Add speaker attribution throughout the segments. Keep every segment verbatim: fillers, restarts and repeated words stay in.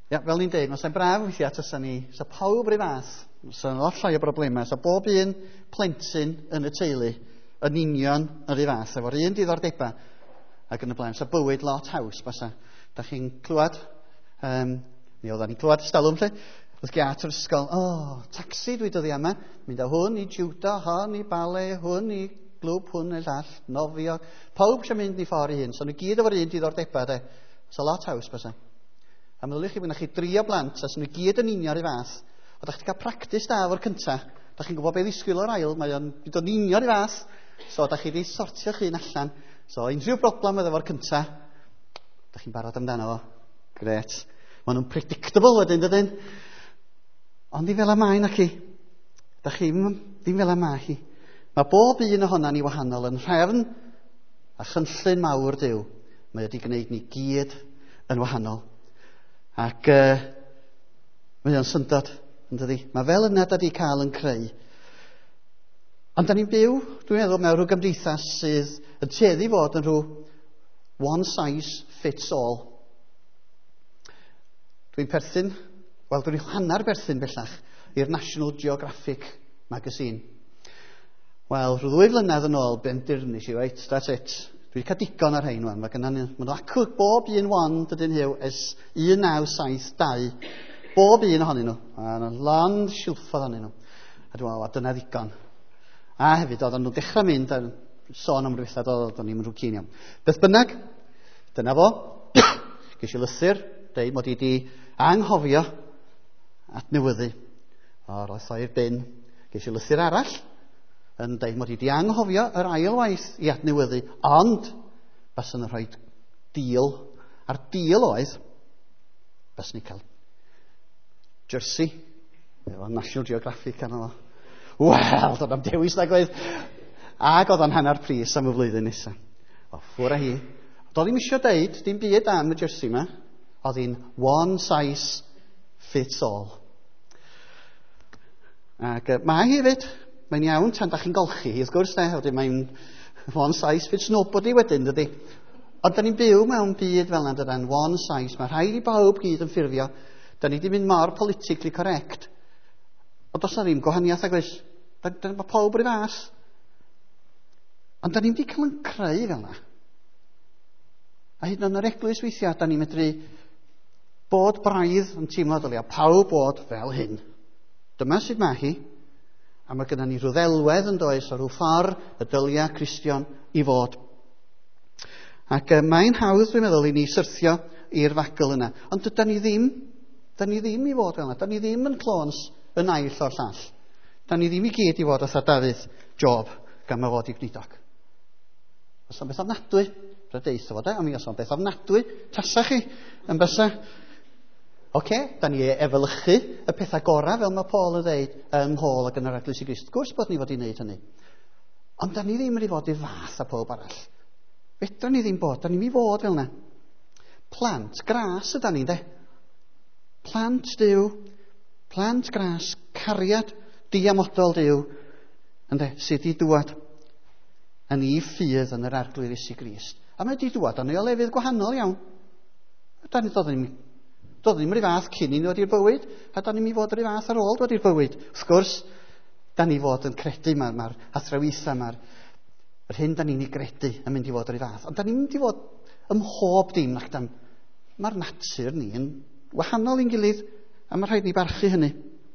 Speaker 1: Ia, fel ni'n dweud, mae'n braf weithiau tysa ni, sa pawb rhy fath, sa lot llai o broblemau, sa bob un plentyn yn y teulu yn union yn rhy fath, efo'r un diddordeba ac yn y blaen, sa bywyd lot haws, basa. Da chi'n clywed, um, mi oedden ni'n clywed ystalwm lle, oedd giat o'r ysgol, o, oh, taxi dwi dyddi yma, mynd â hwn i judo, hwn i bale, hwn i glwb, hwn i'r llall, nofio, pawb sy'n mynd i ffordd i hyn, so nhw gyd efo'r un diddordeba, de, sa lot haws, basa. A meddyliwch chi, byddwch chi dri o blant, a sy'n nhw gyd yn union i fath. O, da chi cael practis da o'r cynta. Da chi'n gwybod beth ddisgwyl o'r ail, mae o'n byd o'n union i fath. So, da chi wedi sortio'ch un allan. So, unrhyw broblem efo efo'r cynta, da chi'n barod amdano fo. Gret. Mae nhw'n predictable wedyn, dydyn. Ond i fel am ai na chi. Da chi ddim fel am ai chi. Mae bob un ohonan ni wahanol yn rhefn a chynllun mawr Duw. Mae wedi gwneud ni gyd yn wahanol. Ac uh, mae o'n syndod, yn dydi? Mae fel yna da di cael yn creu. Ond da ni'n byw, dwi'n meddwl, mewn rhyw gymdeithas sydd yn tueddu fod yn rhyw one size fits all. Dwi'n perthyn, wel, dwi'n hannar perthyn bellach i'r National Geographic magazine. Wel, rhyw ddwy flynedd yn ôl, ben dirnis i, right, that's it. Dwi'n cael digon ar hein, wan. Mae gen ni, mae'n acw bob un wan, dydyn hiw, es un naw saith dau. Bob un ohonyn nhw. A yna land silffodd ohonyn nhw. A dwi'n meddwl, dyna ddigon. A hefyd, oedden nhw'n dechrau mynd, a sôn am rhywbeth, oedden ni'n rhyw cyn iawn. Beth bynnag, dyna fo. Ges i lythyr, dweud mod i wedi anghofio adnewyddu. O'r oes o'r bin. Ges i lythyr arall, yn dweud mod i wedi anghofio yr ail waith i adnewyddu, ond bas yn rhoi deal, a'r deal oedd, bas ni cael jersey, efo National Geographic arno fo. Wel, doedd am dewis nag oedd. Ac oedd o'n hanner pris am y flwyddyn nesaf. O, ffwr a hi. Doedd ddim eisiau deud, dim byd am y jersey yma, oedd hi'n one size fits all. Ac uh, mae hefyd, mae'n iawn tan da chi'n golchi, wrth gwrs ne, wedyn mae'n one size fits nobody wedyn, dydy. Ond da ni'n byw mewn byd fel yna, dydan, one size, mae rhaid i bawb gyd yn ffurfio. Da ni wedi mynd mor politically correct. Ond os na ddim gwahaniaeth ag oes, da, da, mae pawb yr fath. Ond da ni'n wedi cael yn creu fel yna. A hyd yn yr eglwys weithiau, da ni'n medru bod braidd yn teimlo dylia, pawb bod fel hyn. Dyma sydd mae hi. A mae gennym ni rhyw ddelwedd yn does o rhyw ffordd y dylia Cristion i fod. Ac uh, mae'n hawdd, dwi'n meddwl, i ni syrthio i'r fagl yna. Ond dyda ni ddim, da ni ddim i fod fel yna. Da ni ddim yn clons yn aill o'r llall. Da ni ddim i gyd i fod o Dafydd Job gan mae fod i gnidog. Os o'n beth ofnadwy, rhaid deitha fod e, a mi os o'n beth ofnadwy, tasa chi yn bysa. Oce, okay, da ni efelychu y pethau gorau fel mae Paul yn dweud ym Mhôl ac yn yr Eglwys i Grist. Gwrs bod ni fod i wneud hynny. Ond da ni ddim yn ei fod i fath a pob arall. Fedra ni ddim bod, da ni'n ei fod fel yna. Plant gras yda ni, de. Plant Duw, plant gras, cariad diamodol Duw, ynde, sydd i dŵad yn ei ffydd yn yr Arglwyddes i Grist. A mae di dŵad yn ei o lefydd gwahanol iawn. Da ni dod yn Doedd ddim yr fath cyn i ni ddod i'r bywyd, a da ni'n mi fod yr fath ar ôl dod i'r bywyd. Wrth gwrs, da ni fod yn credu, mae'r ma athraweitha, mae'r ma hyn da ni'n ei gredu yn mynd i fod yr fath. Ond da ni'n mynd i fod ym mhob dim, ac mae'r natur ni yn wahanol i'n gilydd, a mae rhaid ni barchu hynny.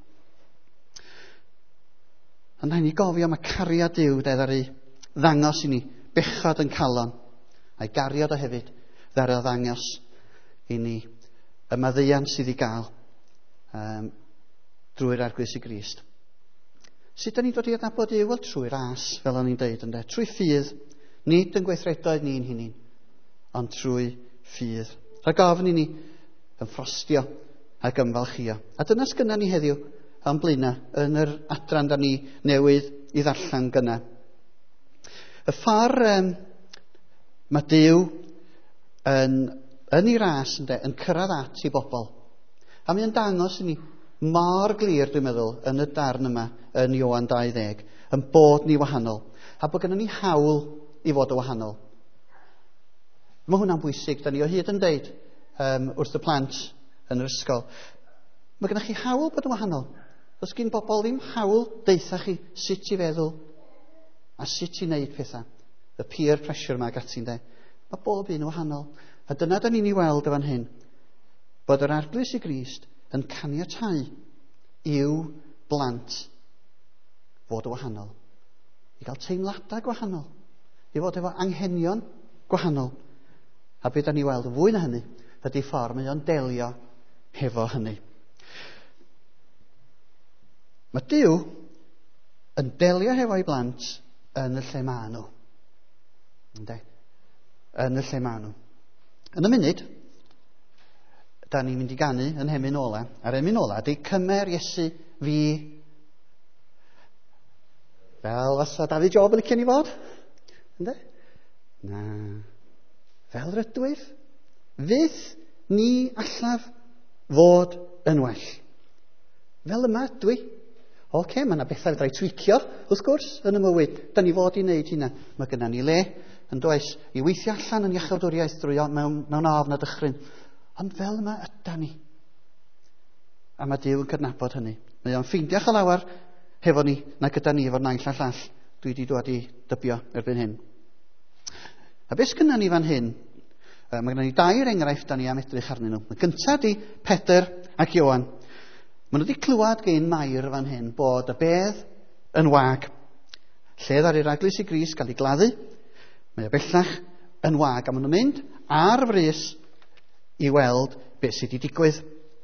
Speaker 1: Ond rhaid ni gofio mae cariad Duw ddeddari ddangos i ni, bechod yn calon, a'i gariad o hefyd, ddara ddangos i ni y maddeuant sydd i gael um, drwy'r Arglwys i Grist. Sut da ni'n dod i adnabod Duw? Wel, trwy'r ras, fel o'n i'n deud, ynde? Trwy ffydd, nid yn gweithredoedd ni'n hunin, ond trwy ffydd. Rhaid gofyn i ni yn ffrostio ac ymfalchio. A dyna sgynna ni heddiw am blaena yn yr adran da ni newydd i ddarllen gyna. Y ffordd um, mae Duw yn yn ei ras ynde, yn cyrraedd at i bobl. A mae'n dangos i ni mor glir, dwi'n meddwl, yn y darn yma, yn Ioan dau ddeg, yn bod ni wahanol. A bod gennym ni hawl i fod o wahanol. Mae hwnna'n bwysig. Da ni o hyd yn deud um, wrth y plant yn yr ysgol. Mae gennych chi hawl bod yn wahanol. Does gen bobl ddim hawl deitha chi sut i feddwl a sut i wneud pethau. Y peer pressure yma ag ati'n de. Mae bob un yn wahanol. A dyna da ni'n ei weld yn fan hyn. Bod yr Arglwys i Grist yn caniatáu i'w blant fod yn wahanol. I gael teimladau gwahanol. I fod efo anghenion gwahanol. A beth da ni'n weld yn fwy na hynny ydy ffordd mae o'n delio hefo hynny. Mae Duw yn delio hefo'i blant yn y lle maen nhw. Ynde? Yn y lle maen nhw. Yn y munud, da ni'n mynd i ganu yn Emyn Ola. A'r Emyn Ola ydy cymer Iesu fi. Fel osa David Job yn licio ni fod? Ynde? Na. Fel rydwyf. Fydd ni allaf fod yn well. Fel yma dwi. Oce, mae yna bethau fydra i twicio, wrth gwrs, yn y mywyd. Da ni fod i wneud hynna. Mae gennym ni le, yn does, i weithio allan yn iachawdwriaeth drwy mewn, mewn ofn a dychryn. Ond fel yma yda ni. A mae Duw yn cydnabod hynny. Mae o'n ffeindio chalawar hefo ni, na gyda ni efo'r naill a llall. Dwi wedi dod i dybio erbyn hyn. A beth gynna ni fan hyn? Uh, mae gennym ni dair enghraifft da ni am edrych arnyn nhw. Mae gyntaf di Pedr ac Ioan. Maen nhw wedi clywed gen Mair fan hyn bod y bedd yn wag. Lle ddar i'r Arglwys i Grist gael ei gladdu. Mae o bellach yn wag. A maen nhw'n mynd ar frys i weld beth sydd wedi digwydd.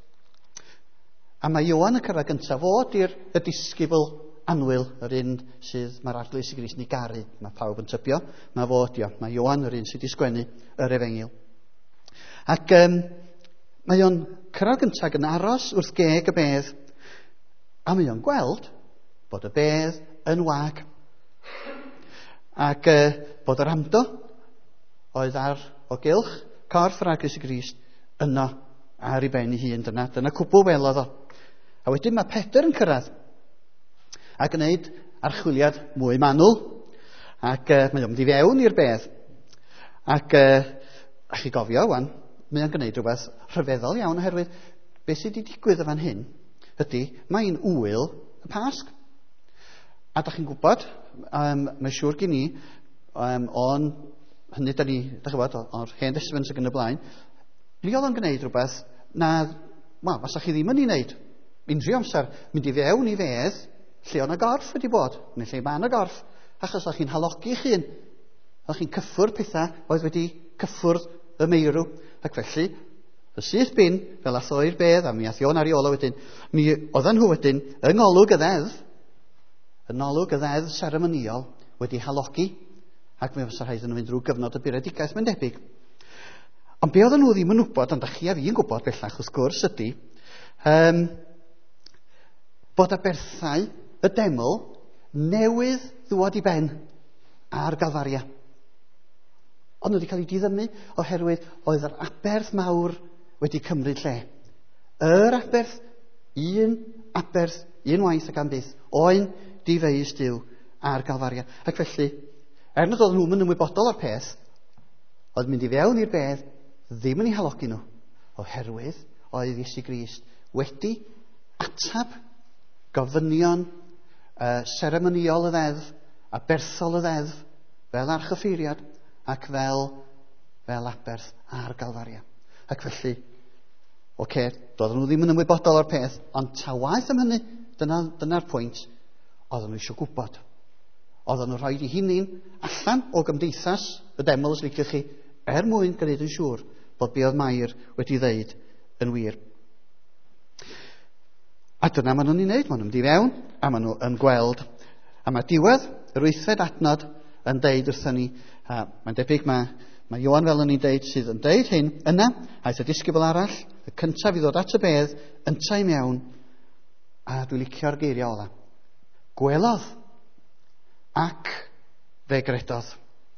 Speaker 1: A mae Ioan yn cyrraedd gyntaf fod i'r disgybl anwyl, yr un sydd mae'r Arglwys i Grist yn ei garu. Mae pawb yn tybio. Mae fod, io. Mae Ioan yr un sydd wedi sgwennu yr Efengil. Ac um, mae o'n cyrraedd gyntaf yn aros wrth geg y bedd, a mae o'n gweld bod y bedd yn wag. Ac uh, bod yr amdo oedd ar o gylch corff yr Arglwys i Grist yno ar ei ben ei hun. Dyna, dyna cwbl welodd o. A wedyn mae Pedr yn cyrraedd ac yn gwneud archwiliad mwy manwl. Ac uh, mae o'n mynd i fewn i'r bedd. Ac uh, a chi gofio, wan, mae o'n gwneud rhywbeth rhyfeddol iawn oherwydd beth sydd wedi digwydd y fan hyn ydy mae'n ŵyl y Pasg. A da chi'n gwybod, um, mae'n siŵr gen i, um, o'n hynny da ni, da chi bod, o'r hen testament sydd yn y blaen, mi oedd o'n gwneud rhywbeth na, wel, fasa chi ddim yn ei wneud. Unrhyw amser, mynd i fewn i fedd lle o'n y gorff wedi bod, neu lle mae'n y gorff, achos o'ch chi'n halogi eich hun. O'ch chi'n cyffwrdd pethau oedd wedi cyffwrdd y meirw. Ac felly, y syth bin, fel a thoi'r bedd, a mi ath Ioan ar ei ola wedyn, mi oedden nhw wedyn, yng ngolwg y ddeddf, yng ngolwg y ddeddf seremoniol, wedi halogi, ac mi fysa rhaid yn mynd drwy gyfnod y buredigaeth, mae'n debyg. Ond be oedden nhw ddim yn wybod, ond da chi a fi'n gwybod bellach wrth gwrs ydy, um, bod y berthau, y deml, newydd ddwad i ben ar Galfaria. Ond wedi cael ei diddymu oherwydd oedd yr aberth mawr wedi cymryd lle. Yr aberth, un aberth, un waith ac am byth, oen difeis Duw ar Galfaria. Ac felly, er nad oedd nhw'n ymwybodol o'r peth, oedd mynd i fewn i'r bedd ddim yn ei halogi nhw, oherwydd oedd Iesu Grist wedi atab gofynion uh, seremoniol y ddeddf a berthol y ddeddf fel archyffeiriad ac fel, fel aberth ar Galfaria. Ac felly, oce, okay, doedden nhw ddim yn ymwybodol o'r peth, ond ta waeth am hynny, dyna'r dyna pwynt, oedden nhw eisiau gwybod. Oedden nhw rhoi i hunain allan o gymdeithas y deml os liciwch chi, er mwyn gwneud yn siŵr bod be oedd Mair wedi ddeud yn wir. A dyna maen nhw'n ei wneud, maen nhw'n mynd i fewn, a maen nhw yn gweld. A mae diwedd yr wythfed adnod yn deud wrthyn ni, a mae'n debyg mae, mae Ioan fel yn ni'n deud sydd yn deud hyn, yna, aeth y disgybl arall, y cyntaf i ddod at y bedd, ynta i mewn, a dwi'n licio'r geiriau ola. Gwelodd ac fe gredodd.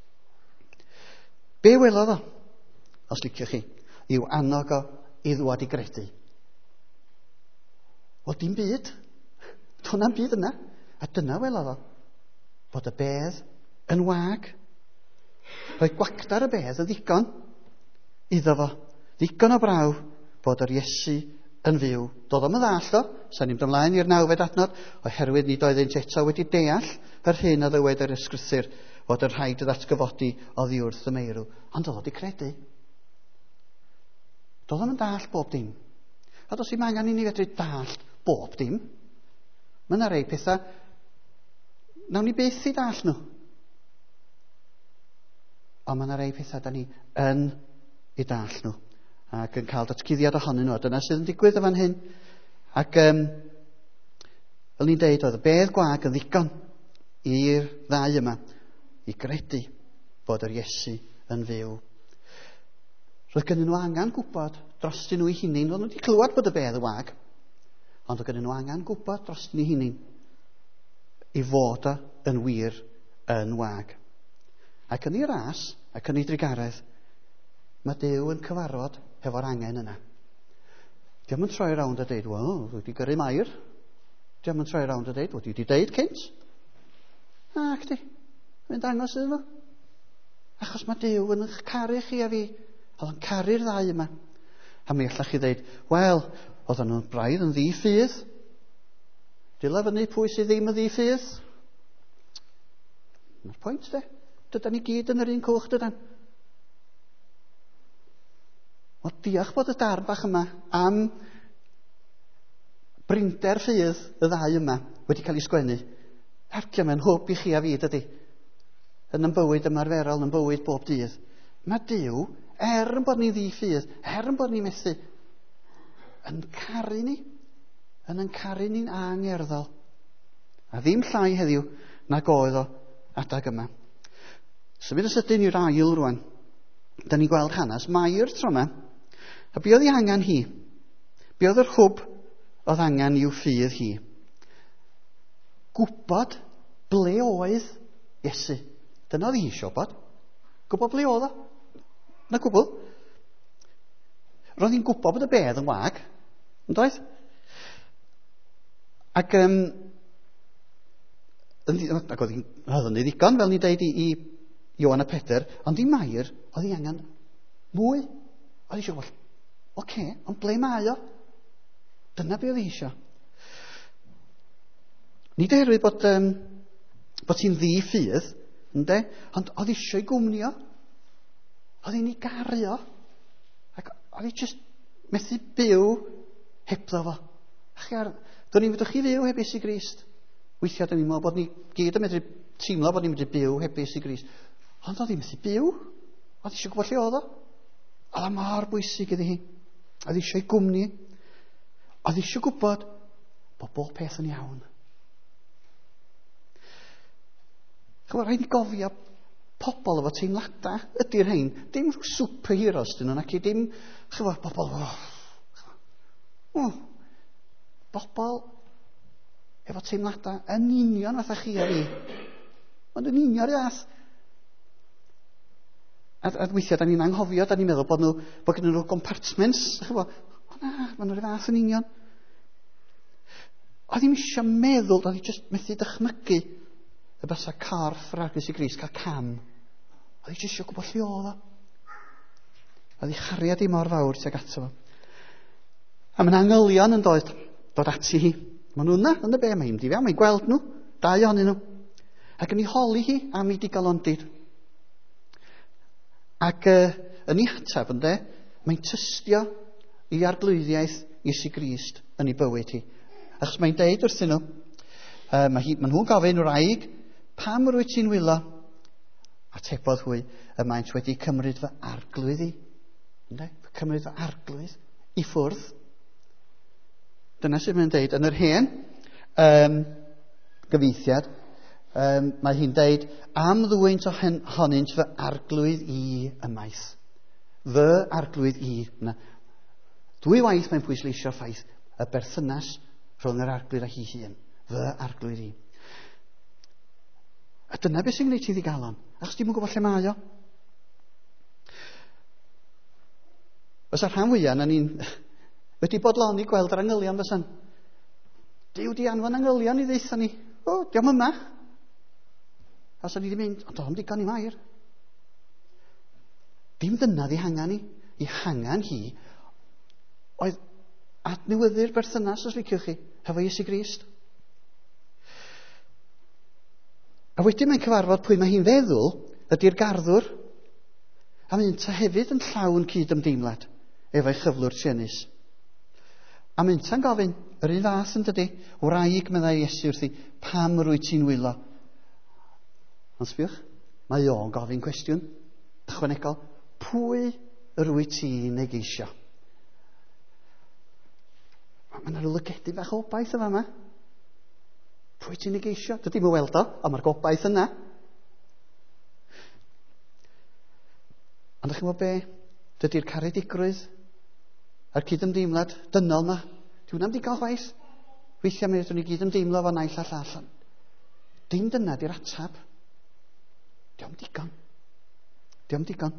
Speaker 1: Be welodd o, os liciwch chi, yw annog o i ddwad i gredu. Wel, dim byd. Do'na'm byd yna. A dyna welodd o, bod y bedd yn wag. Roedd gwacdar y bedd yn ddigon iddo fo. Ddigon o braw bod yr Iesu yn fyw. Doedd o'm yn ddall o, sa'n ni'n ymlaen i'r nawfed adnod, oherwydd nid oeddent eto wedi deall yr hyn a ddywed yr ysgrythur fod yr rhaid y ddatgyfodi oddi wrth y meirw. Ond oedd o wedi credu. Doedd o'm yn dall bob dim. A does ddim angen i ni fedru dall bob dim. Mae yna rei pethau, nawn ni byth i dall nhw. Ond mae yna rei pethau da ni yn i dall nhw. Ac yn cael datguddiad ohonyn nhw. A dyna sydd yn digwydd y fan hyn. Ac um, fel ni'n deud, oedd y bedd gwag yn ddigon i'r ddau yma i gredu bod yr Iesu yn fyw. Roedd gennyn nhw angen gwybod dros nhw eu hunain. Roedd nhw wedi clywed bod y bedd y wag. Ond oedd gennyn nhw angen gwybod dros nhw eu hunain i fod o yn wir yn wag. Ac yn ei ras, ac yn ei drigaredd, mae Duw yn cyfarfod hefo'r angen yna. Diolch yn troi rownd a dweud, wel, dwi wedi gyrru mair. Diolch yn troi rownd a dweud, wel, dwi wedi deud cynt. Ac di, mynd dangos iddyn nhw. Achos mae Duw yn eich caru chi a fi. Oedd yn caru'r ddau yma. A mi allach chi dweud, wel, oedden nhw'n braidd yn ddi-ffydd. Dila fyny pwy sydd ddim yn ddi-ffydd. Mae'r pwynt, de. Dyda ni gyd yn yr un cwch, dydan. O diolch bod y darn bach yma am brinder ffydd y ddau yma wedi cael ei sgwennu. Harcio mewn hwb i chi a fi, dydy. Yn yn bywyd ymarferol, yn bywyd bob dydd. Mae Duw, er yn bod ni ddi-ffydd, er yn bod ni methu, yn caru ni, yn yn caru ni'n angerddol. A ddim llai heddiw nag oedd o adag yma. Symud y sydyn i'r ail rwan. Da ni'n gweld hanes Mair tro yma. A be oedd ei angen hi? Be oedd yr hwb oedd angen i'w ffydd hi? Gwybod ble oedd Iesu. Dyna oedd hi eisiau bod. Gwybod ble oedd o? Na gwbl. Roedd hi'n gwybod bod y bedd yn wag. Yn doedd? Ac um, ac oedd hi'n ddigon, fel ni'n deud i, i Ioan a Peter, ond i Mair, oedd hi angen mwy. Oedd hi eisiau gwybod, oce, okay, ond ble mae o? Dyna be oedd hi eisiau. Nid oherwydd bod, um, bod hi'n ddi-ffydd, ynddo? Ond oedd hi eisiau ei gwmni o. Oedd hi'n ei garu o. Ac oedd hi just methu byw hebddo fo. Ach ar, do'n ni'n fedrwch chi fyw heb Iesu Grist. Weithiau do'n ni'n meddwl bod ni gyd yn medru teimlo bod ni'n medru byw heb Iesu Grist. Ond oedd hi'n methu byw. Oedd hi eisiau gwybod lle oedd o. Oedd o mor bwysig iddi hi. Oedd hi eisiau ei gwmni. Oedd hi eisiau gwybod bod bob peth yn iawn. Chymod, rhaid i gofio pobl efo teimlada ydy'r rhain. Dim rhyw superheroes dyn nhw, nac i dim, chymod, bobl, oh, oh, bobl efo teimlada yn union fatha chi a fi. Ond yn union rhaid. A, a weithiau, da ni'n anghofio, da ni'n meddwl bod nhw, bod gen nhw compartments, chymod, o na, maen nhw'r fath yn union. Oedd hi'n eisiau meddwl, oedd hi just methu dychmygu y basa corff yr Arglwys i Grist cael cam. Oedd hi eisiau gwybod lle oedd o. Oedd hi chariad i mor fawr tuag ato fo. A mae'n angylion yn dod, dod ati hi. Mae nhw yna, yn y be, mae hi'n difio, mae'n gweld nhw, dau ohonyn nhw. Ac yn ei holi hi am ei digalondid. Ac uh, yn ei hatab, ynddo, mae'n tystio i arglwyddiaeth Iesu Grist yn ei bywyd hi. Achos mae'n deud wrthyn nhw, uh, mae, hi, mae nhw'n gofyn wraig, pam rwyt ti'n wylo? Atebodd hwy, y maent wedi cymryd fy arglwydd i. Ynddo, cymryd fy arglwydd i ffwrdd. Dyna sydd mae'n deud yn yr hen um, gyfeithiad, um, mae hi'n deud, am ddwynt ohonynt fy arglwydd i ymaith. Fy arglwydd i. Na. Dwy waith mae'n pwysleisio'r ffaith y berthynas rhwng yr arglwydd a hi hun. Fy arglwydd i. A dyna beth sy'n gwneud ti ddigalon. Achos dim yn gwybod lle mae o. Os ar rhan fwyaf, na ni'n wedi bodloni gweld yr angylion fysan. Dyw di anfon angylion i ddeitha ni. O, diolch yma. A os o'n i wedi mynd, ond o'n digon i Mair. Dim dyna di hangan ni. I hangan hi oedd adnewyddu'r berthynas, os liciwch chi, hefo Iesu Grist. A wedyn mae'n cyfarfod pwy mae hi'n feddwl ydy'r garddwr, a mae'n ta hefyd yn llawn cyd-ymdeimlad efo'i chyflwr Tienus. A mae'n ta'n gofyn, yr un fath yn dydi, wraig meddai Iesu wrthi, pam rwy ti'n wylo? Ond sbiwch, mae o'n gofyn cwestiwn ychwanegol, pwy rwy ti'n negeisio? Mae yna rhyw lygedu bach o obaith yma yma. Pwy ti'n negeisio? Dydy mi weld o, ond mae'r gobaith yna. Ond ydych chi'n gwybod be? Dydy'r caredigrwydd a'r cyd-ymdeimlad dynol yma, di hwnna'n digon chwaith. Weithiau mi ydyn ni gyd-ymdeimlo fo naill a llall. Dim dyna di'r atab. Diolch digon. Diolch digon.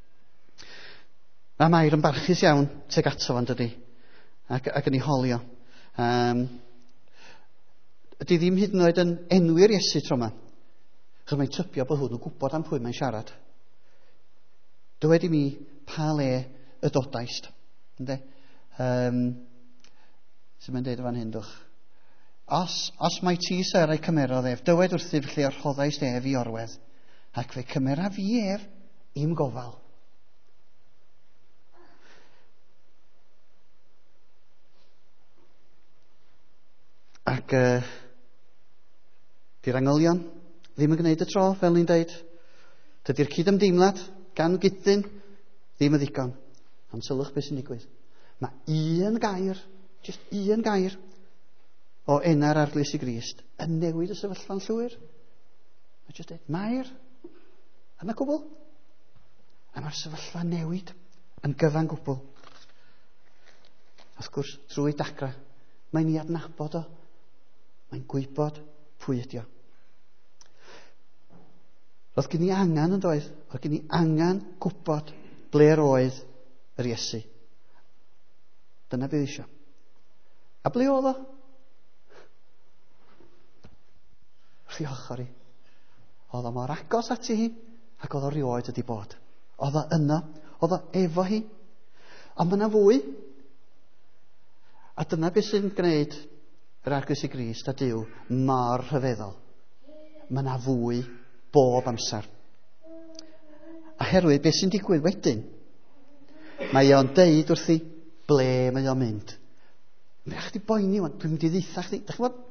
Speaker 1: Mae Mair yn barchus iawn teg ato fo'n dydi, ac, ac yn ei holio. Um, ydy ddim hyd yn oed yn enwi'r Iesu tro yma, achos mae'n tybio bod hwn yn gwybod am pwy mae'n siarad. Dywed i mi pa le y dodaist. Ynde? Um, Sy'n mae'n deud o fan hyn, dwch. Os, os mae ti, Syr, ei cymerodd ef, dywed wrthi lle o'r rhoddaist ef i orwedd, ac fe cymera fi ef i'm gofal. Ac uh, di'r angylion ddim yn gwneud y tro, fel ni'n deud. Dydy'r cyd-ymdeimlad gan gydyn ddim yn ddigon. Ond sylwch beth sy'n digwydd. Mae un gair, jyst un gair, o ena'r arglys i Grist yn newid y sefyllfa'n llwyr. Mae jyst dweud, Mair, yna cwbl. A mae'r sefyllfa newid yn gyfan gwbl. Wrth gwrs, trwy dacra, mae'n ni adnabod o. Mae'n gwybod pwy ydi o. Roedd gen i angen yn doedd. Roedd gen i angen gwybod ble'r oedd yr Iesu. Dyna beth eisiau. A ble oedd o? Rhiochr i. Oedd o mor agos ati hi, ac oedd o rioed ydi bod. Oedd o yno, oedd o efo hi. Ond mae yna fwy. A dyna beth sy'n gwneud yr arglys i Grist a Duw mor rhyfeddol. Mae yna fwy bob amser. A herwydd beth sy'n digwydd wedyn, mae o'n deud wrthi ble mae o'n mynd. Mae chdi boeni, dwi'n mynd i ddeitha chdi. Dach chi'n bod?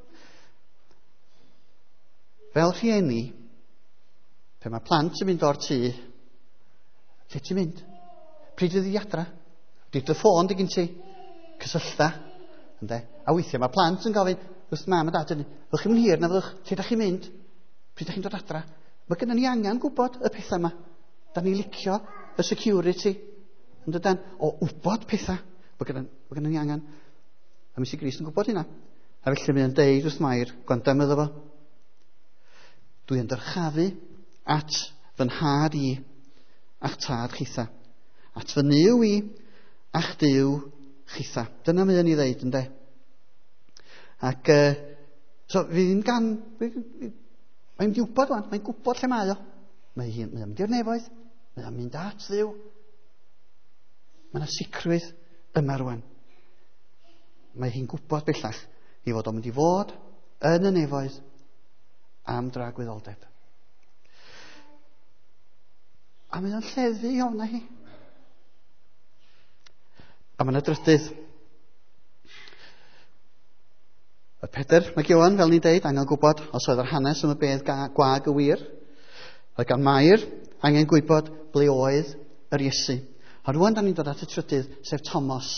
Speaker 1: Fel rhieni, pe mae plant yn mynd o'r tŷ, lle ti'n mynd? Pryd fydd i adra? Di'r dy ffôn di gyn ti? Cysyllta? Ynde? A weithiau mae plant yn gofyn, wrth mam a dad yn, fyddwch chi'n mynd hir na fyddwch, lle da chi'n mynd? Pryd da chi'n dod adra? Mae gennym ni angen gwybod y pethau yma. Da ni licio y security, yn dydan, o wybod pethau. Mae gennym ni angen. A mis i Grist yn gwybod hynna. A felly mae'n deud wrth Mair, gwandam iddo fo. Dwi'n dyrchafu at fy nhad i a'ch tad chitha. At fy niw i a'ch Duw chitha. Dyna mae'n ei ddeud, ynde. Ac, uh, so, fi ddim gan... Mae'n gwybod wan, mae'n gwybod lle mae o. Mae hi'n mynd i'r nefoedd, mae o'n mynd at Dduw. Mae yna sicrwydd yma rwan. Mae hi'n gwybod bellach i fod o'n mynd i fod yn y nefoedd am dragwyddoldeb. A mae o'n lleddu i ofna hi. A mae yna drydydd. Y Pedr, mae Giowan, fel ni'n deud, angen gwybod os oedd yr hanes yn y bedd gwag y wir. Oedd gan Mair angen gwybod ble oedd yr Iesu. A rwan da ni'n dod at y trydydd, sef Thomas.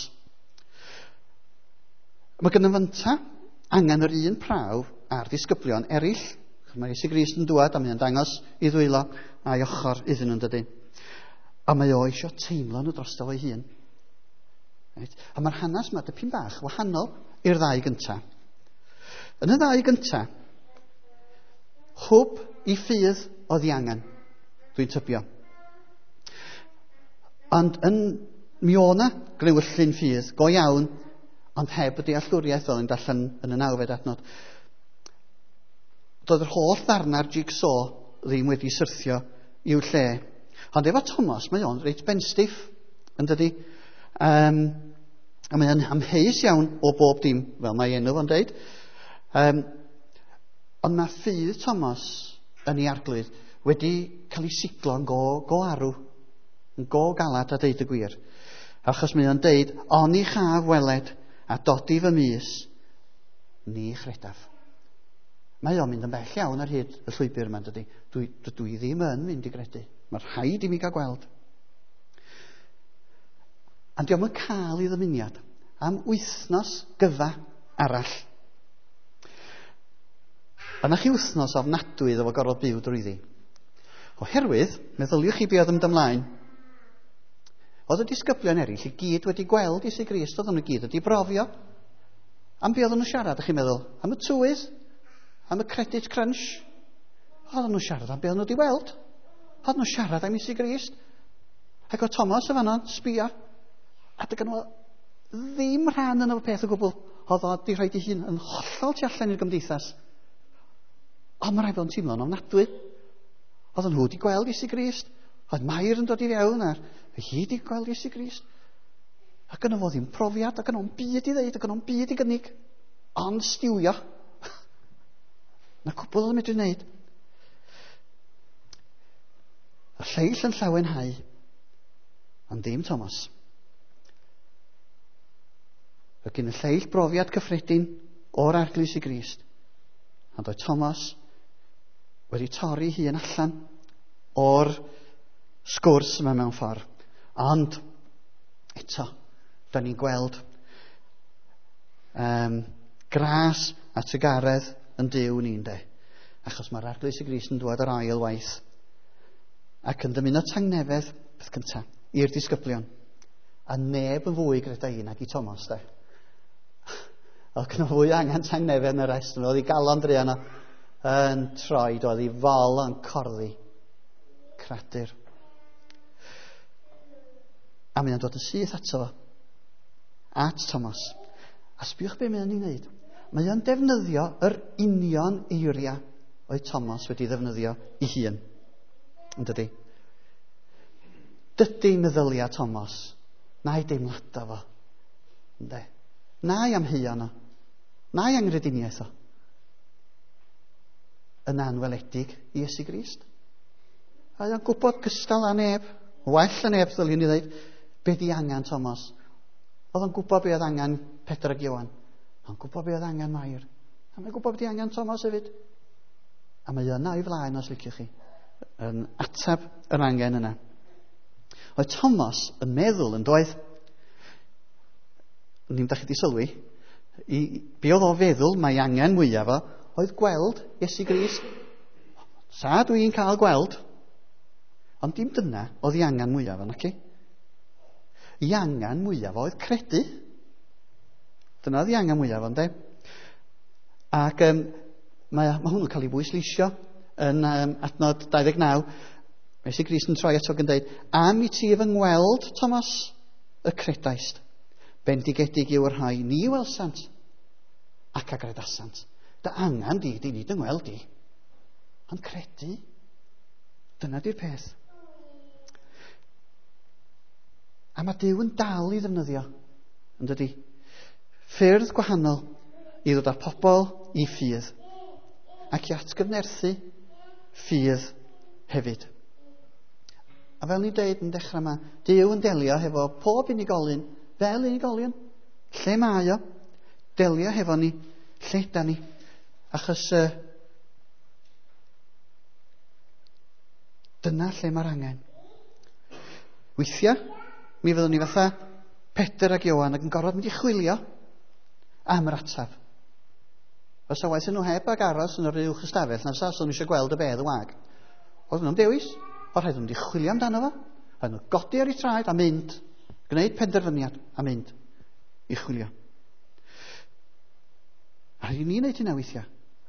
Speaker 1: Mae gen y fynta angen yr un prawf a'r disgyblion eraill. Mae Iesu Grist yn dŵad a mae'n dangos i ddwylo a'i ochr iddyn nhw'n dydy. A mae o eisiau teimlo nhw drosto fo'i hun. Right? A mae'r hanes yma dipyn bach wahanol i'r ddau gyntaf. Yn y ddau gyntaf, hwb i ffydd oedd i angen, dwi'n tybio. Ond yn mi o 'na gnewyllyn ffydd, go iawn, ond heb y dealltwriaeth fel yn darllen yn y nawfed adnod. Doedd yr holl ddarna'r jigsaw ddim wedi syrthio i'w lle. Ond efo Thomas, mae o'n reit benstiff, yn dydi. Um, A mae'n amheus iawn o bob dim, fel mae enw fo'n deud. Um, ond mae ffydd Thomas yn ei arglwydd wedi cael ei siglo yn go, go arw, yn go galad a deud y gwir. Achos mae o'n deud, on i chaf weled a dodi fy mis, ni chredaf. Mae o'n mynd yn bell iawn ar hyd y llwybr yma, dydy. Dwi, dwi ddim yn mynd i gredu. Mae'r rhaid i mi gael gweld. A diolch yn cael ei ddymuniad am wythnos gyfa arall. Yna chi wythnos ofnadwy iddo fo gorfod byw drwyddi. Oherwydd, meddyliwch chi be oedd yn mynd ymlaen, oedd y disgyblion eraill i gyd wedi gweld Iesu Grist, oedd nhw gyd wedi brofio. Am be oedd nhw siarad, ych chi'n meddwl? Am y tywydd? Am y credit crunch? Oedd nhw siarad am be oedd nhw wedi weld. Oedd nhw siarad am Iesu Grist. Ac oedd Thomas y fanna'n sbio. A dy gynnu ddim rhan yn y peth o gwbl. Oedd o di rhaid i hun yn hollol tu allan i'r gymdeithas. Ond mae rhaid bod yn teimlo'n ofnadwy. Oedd nhw wedi gweld Iesu Grist. Oedd Mair yn dod i fewn ar hi wedi gweld Iesu Grist. Ac yna fo ddim profiad, ac yna o'n byd i ddeud, ac yna o'n byd i gynnig. Ond stiwio. Na cwbl yn medru wneud. Y lleill yn llawenhau, ond ddim Thomas. Fe gyn y lleill brofiad cyffredin o'r arglwydd Iesu Grist. Ond oedd Thomas wedi torri hun allan o'r sgwrs yma mewn ffordd. Ond, eto, da ni'n gweld um, gras a tygaredd yn Duw ni'n de. Achos mae'r arglwydd Iesu Grist yn dod ar ail waith. Ac yn dymuno tangnefedd, beth cyntaf, i'r disgyblion. A neb yn fwy greda un ag i Thomas, de. Oedd gyda fwy angen tangnefedd yn y rest. Oedd i galon dre yna yn troi, oedd i fol yn corddi. Cradur. A mae'n dod yn syth ato fo. At Thomas. A sbiwch be mae'n ei wneud. Mae o'n defnyddio yr union eiriau oedd Thomas wedi ddefnyddio ei hun. Yn dydy. Dydy meddylia Thomas. Na i deimlada fo. Ynde. Na i amheuon o. Na i angrediniaeth o. Yn anweledig i Iesu Grist. A o'n gwybod gystal a neb. Well a neb, ddylwn ni ddweud. Be di angen Thomas? Oedd o'n gwybod be oedd angen Pedr ag Ioan. O'n gwybod be oedd angen Mair. A mae'n gwybod be di angen Thomas hefyd. A mae yna i flaen os liciwch chi. Yn atab yr angen yna. Oedd Thomas yn meddwl yn doedd. Ni'n da chi di sylwi. I, be oedd o feddwl mae angen mwyaf o. Oedd gweld Iesu Grist. Sa dwi'n cael gweld. Ond dim dyna oedd i angen mwyaf o, naci? I angen mwyaf o oedd credu. Dyna oedd i angen mwyaf o, ynddo? Ac um, mae, mae hwnnw'n cael ei bwysleisio yn um, adnod dau ddeg naw. Iesu Grist yn troi ato ac yn dweud, am i ti fy ngweld, Thomas, y credaist, bendigedig i'w rhai ni welsant ac agredasant. Dy angen di, di nid yn ngweld di. Ond credu, dyna di'r peth. A mae Duw yn dal i ddefnyddio, yn dydi? Ffyrdd gwahanol i ddod â pobl i ffydd. Ac i atgyfnerthu ffydd hefyd. A fel ni'n deud yn dechrau yma, Duw yn delio hefo pob unigolyn, fel unigolyn, lle mae o, delio hefo ni, lle da ni. Achos uh, dyna lle mae'r angen. Weithiau, mi fyddwn ni fatha Pedr ag Ioan ac yn gorfod mynd i chwilio am yr atab. Os a waith nhw heb ag aros yn yr uwch ystafell, na'r sas o'n eisiau gweld y bedd y wag. Oedd nhw'n dewis, o rhaid nhw'n mynd i chwilio amdano fo, rhaid nhw'n godi ar ei traed a mynd, gwneud penderfyniad a mynd i chwilio. A rhaid i ni wneud hynna weithiau.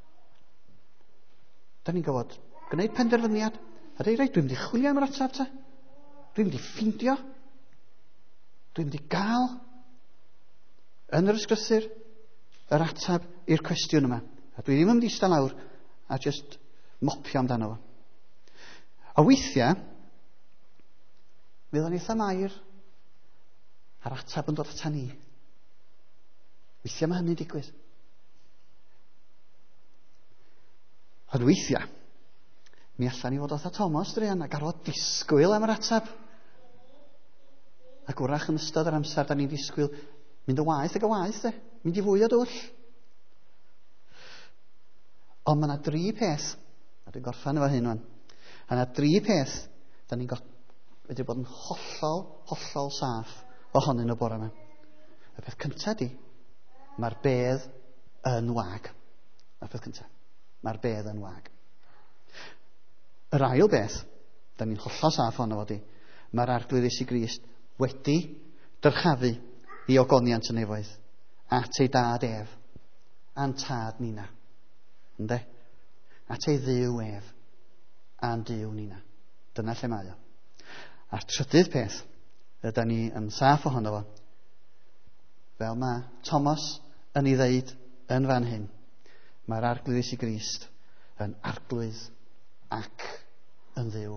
Speaker 1: Da ni'n gofod gwneud penderfyniad, a dweud, rhaid, dwi'n mynd i chwilio am yr atab ta. Dwi'n mynd i ffindio. Dwi'n mynd i gael yn yr ysgrythur yr atab i'r cwestiwn yma. A dwi ddim yn mynd i ista lawr a just mopio amdano fo. A weithiau, fydd o'n eitha mair a'r atab yn dod ata ni. Weithiau mae hynny'n digwydd. Ond weithiau, mi allan ni fod otha Thomas drian a garfod disgwyl am yr atab. Ac wrach yn ystod yr amser da ni'n disgwyl mynd y waith ag y waith, de. Mynd i fwy o dwll. Ond mae yna dri peth, a dwi'n gorffan efo hyn wan, a yna dri peth da ni'n wedi bod yn hollol, hollol saff ohonyn nhw bore yma. Y peth cyntaf di, mae'r bedd yn wag. Y peth cyntaf, mae'r bedd yn wag. Yr ail beth, da ni'n hollol saff ohono fo di, mae'r arglwydd Iesu Grist wedi dyrchafu i ogoniant y nefoedd at ei dad Ef a'n tad Nina. Ynde? At ei dduw Ef a'n duw Nina. Dyna lle mae o. A'r trydydd peth, yda ni yn saff ohono fo, fel mae Thomas yn ei ddeud yn fan hyn, mae'r arglwydd Iesu Grist yn arglwydd ac yn dduw.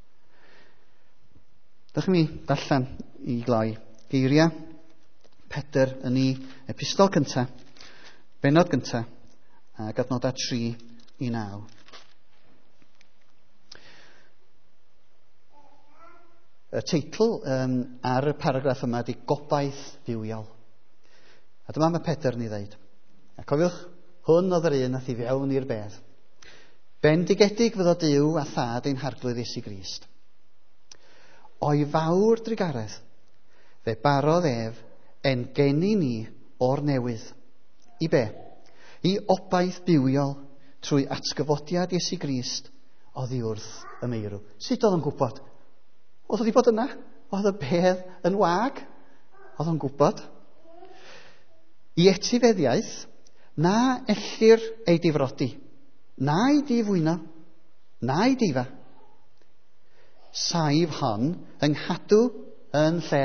Speaker 1: Dych mi darllen i gloi geiriau Pedr yn ei epistol cynta, benod cynta, ac adnodau tri i naw. Y teitl um, ar y paragraff yma ydy Gobaith Dduwiol. A dyma mae Pedr yn ei ddeud. A cofiwch, hwn oedd yr un ath i fewn i'r bedd. Bendigedig fydd o Duw a thad ein harglwydd Iesu Grist. O'i fawr drigaredd, fe barodd Ef en geni ni o'r newydd. I be? I obaith bywiol trwy atgyfodiad Iesu Grist oddi wrth y meirw. Sut oedd yn gwybod? Oedd wedi bod yna? Oedd y bedd yn wag? Oedd yn gwybod? I etifeddiaeth, na ellir ei difrodi, na ei difwyno, na ei difa. Saif hon yng nghadw yn lle.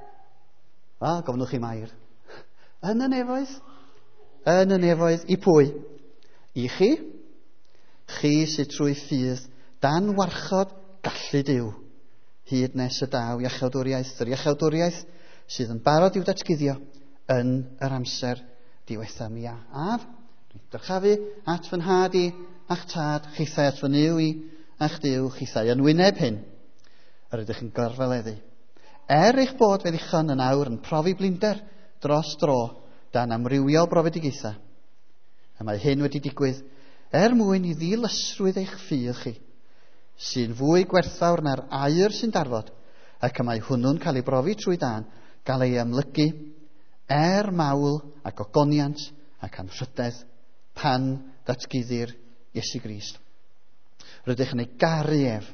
Speaker 1: Wel, gofnwch chi mair. Yn y nefoedd. Yn y nefoedd. I pwy? I chi. Chi sydd trwy ffydd dan warchod gallu Duw. Hyd nes y daw iachawdwriaeth. Yr iachawdwriaeth sydd yn barod i'w datguddio yn yr amser diwethaf mi a. Af, dwi'n dyrchafu at fy nhad i a'ch tad, chithau at fy niw i a'ch Duw, chithau yn wyneb hyn. Yr ydych chi'n gorfeleddu. Er eich bod feddichon yn awr yn profi blinder dros dro dan amrywiol brofedigaethau. A mae hyn wedi digwydd er mwyn i ddilysrwydd eich ffydd chi, sy'n fwy gwerthfawr na'r aur sy'n darfod, ac y mae hwnnw'n cael ei brofi trwy dan, gael ei amlygu er mawl ac ogoniant ac anrhydedd pan datguddir Iesu Grist. Rydych yn ei garu Ef.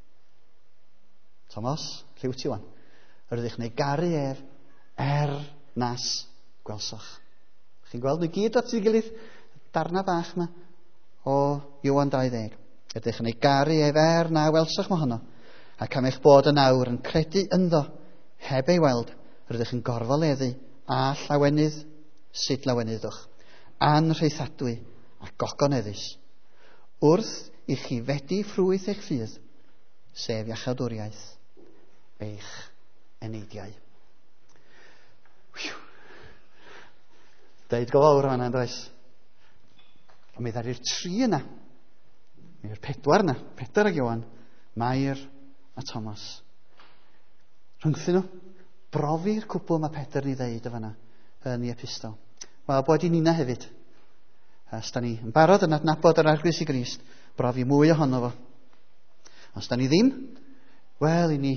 Speaker 1: Thomas, lle wyt ti wan? Rydych yn ei garu Ef er nas gwelsoch. Chi'n gweld nhw gyd at ei gilydd? Darna bach yma o Ioan dau ddeg. Rydych yn ei garu Ef er na welsoch mo honno, ac am eich bod yn awr yn credu ynddo, heb ei weld, rydych yn gorfoleddu a llawenydd sut lawenyddwch, anrheithadwy a gogoneddus, wrth i chi fedi ffrwyth eich ffydd, sef iachawdwriaeth eich eneidiau. Whew. Deud go fawr yma does. Ond mi ddari'r tri yna, mi'r pedwar yna, Pedr ac Ioan, Mair a Thomas. Rhwngthyn nhw, brofi'r cwbl mae Pedr ni ddeud y fanna yn ei epistol. Wel, bod i Nina hefyd. Os da ni yn barod yn adnabod yr arglwydd Iesu Grist, brofi mwy ohono fo. Os da ni ddim, wel, i ni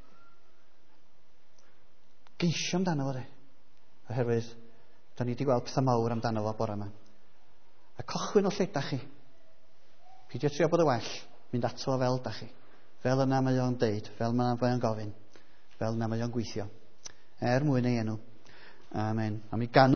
Speaker 1: geisio amdano fo, de. Oherwydd, da ni wedi gweld pethau mawr amdano fo bore yma. A cochwyn o lle da chi. Peidio trio bod y well, mynd ato fo fel da chi. Fel yna mae o'n deud, fel yna mae o'n gofyn, fel yna mae o'n gweithio. Er mwyn ei enw. Amen. A mi gan